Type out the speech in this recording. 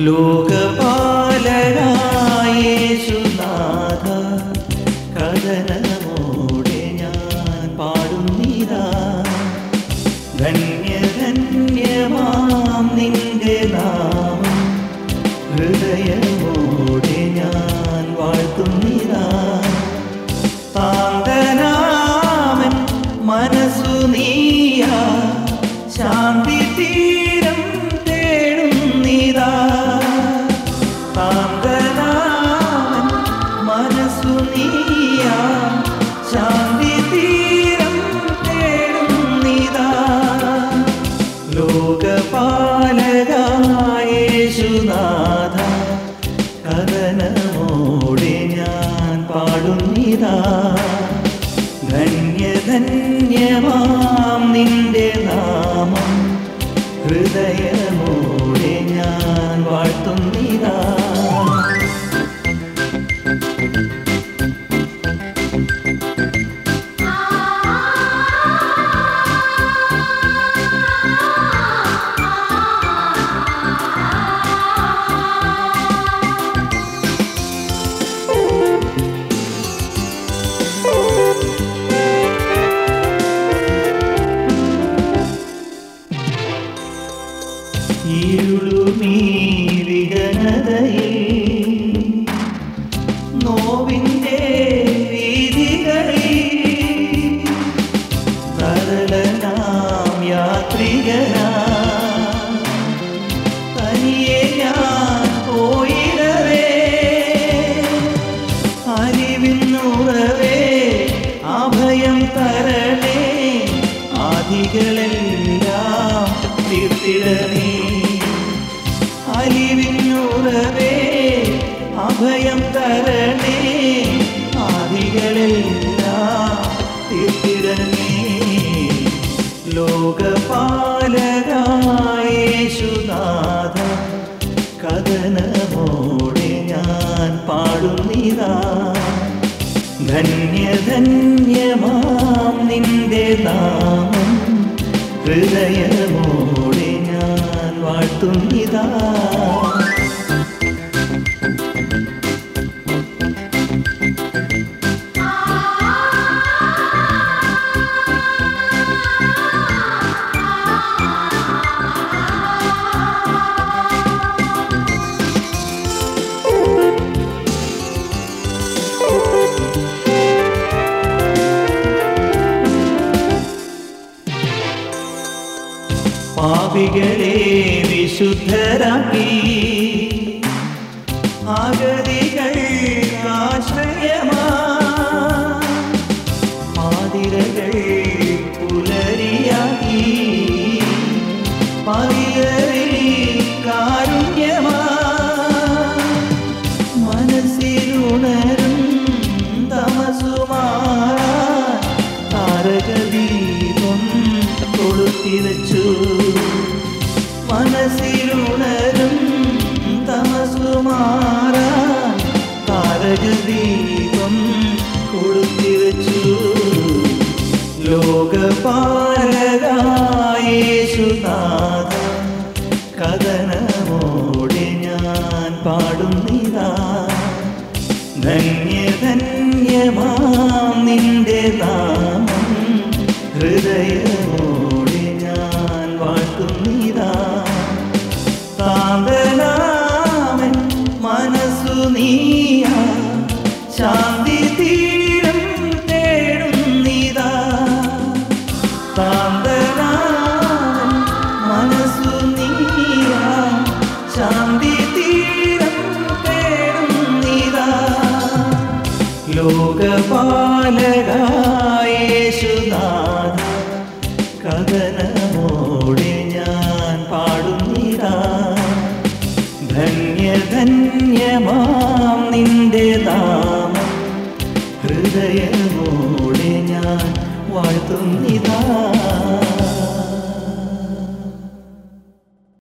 ലോകപാലനായ യേശുനാഥ, കഥനമോടെ ഞാൻ പാടുന്നിതാ. ധന്യധന്യമാം നിന്റെ നാമം, ഹൃദയമോടെ ഞാൻ വാഴ്ത്തുന്നിതാ. താന്തനാമൻ മനസ്സു നീയാ, ശാന്തി തീരം തേടുന്നിതാ. താന്തനാമൻ മനസ്സു നീയാ, ശാന്തി തീരം തേടുന്നിതാ. ലോകപാലകായ യേശുനാഥ, കഥനമോടെ ഞാൻ പാടുന്നിതാ. ധന്യധന്യമാം നിന്റെ നാമം, ഹൃദയമോടെ ഞാൻ വാഴ്ത്തുന്നിതാ. ഇരുളുമീ വിജനതയിൽ, നോവിൻ്റെ വീഥികളിൽ, സരളനാം യാത്രികനാ തനിയെ ഞാൻ പോയിടവേ. അറിവിന്നുറവേ അഭയം തരണേ, ആദികളെല്ലാം തീർത്തിടണേ. അറിവിന്നുറവേ അഭയം തരണേ, ആദികളെല്ലാം തീർത്തിടണേ. ലോകപാലകായ യേശുനാഥ, കഥനമോടെ ഞാൻ പാടുന്നിതാ. ധന്യധന്യമാം നിന്റെ നാമം, ഹൃദയമോടെ ഞാൻ വാഴ്ത്തുന്നിതാ. പാപികളെ വിശുദ്ധരാക്കി, അഗതികൾക്കാശ്രയമാ, പാതിരകൾ പുലരിയാക്കി, പതികരിൽ കാരുണ്യമാ. മനസ്സിലുണരും തമസുമാറാൻ താരകദീപം കൊളുത്തിവച്ചു. മനസ്സിലുണരും തമസുമാറാൻ താരകദീപം കൊളുത്തിവച്ചു. ലോകപാലകായ യേശുനാഥ, കഥനമോടെ ഞാൻ പാടുന്നിതാ. ധന്യധന്യമാം നിന്റെ നാമം, ഹൃദയമോടെ ഞാൻ വാഴ്ത്തുന്നിതാ. താന്തനാമൻ മനസ്സു നീയാ, ശാന്തി തീരം തേടുന്നിതാ. താന്തനാമൻ മനസ്സു നീയാ, ശാന്തി തീരം തേടുന്നിതാ. ലോകപാലകായ യേശുനാഥ, കഥനമോടെ ഞാൻ പാടുന്നിതാ. ധന്യധന്യമാം നിന്റെ നാമം, ഹൃദയമോടെ ഞാൻ വാഴ്ത്തുന്നിതാ.